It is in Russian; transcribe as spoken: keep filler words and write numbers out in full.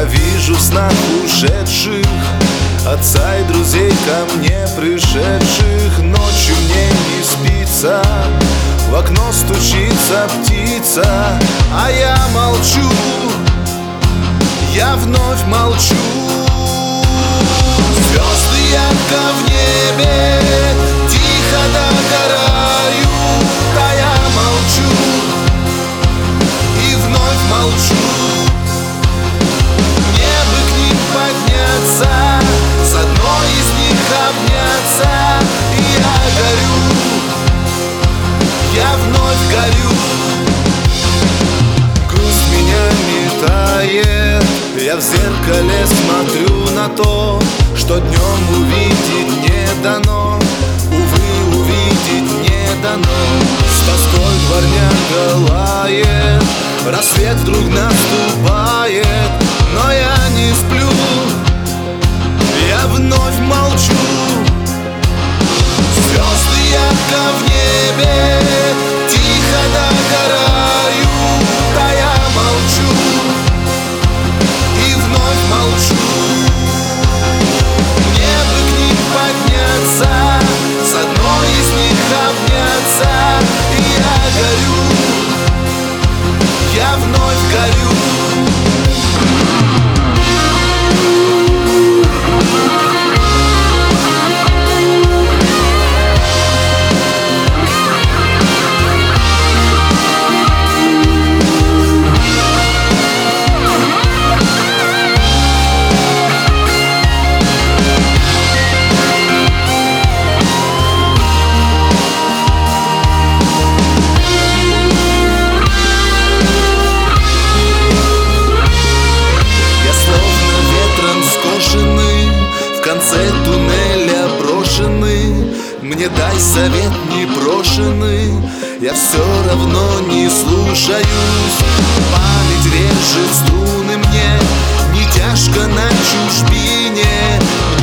вижу в снах ушедших отца и друзей ко мне пришедших. Ночью мне не спится, в окно стучится птица, а я молчу, я вновь молчу. Звезды ярко в небе тихо догорают, а я молчу и вновь молчу. Мне бы к ним подняться, с одной из них обняться, и я горю, я вновь горю. Грусть меня метает, я в зеркале смотрю на то, что днем увидеть не дано, увы, увидеть не дано. С тоской дворняга лает, рассвет вдруг наступает, но я не сплю, я вновь молчу. Звезды ярко в небе тихо догорают, а я молчу и вновь молчу. Мне бы к ним подняться, с одной из них обняться, и я горю, я вновь горю. В конце туннеля брошены, мне дай совет непрошенный, я все равно не слушаюсь. Память режет струны мне, не тяжко на чужбине,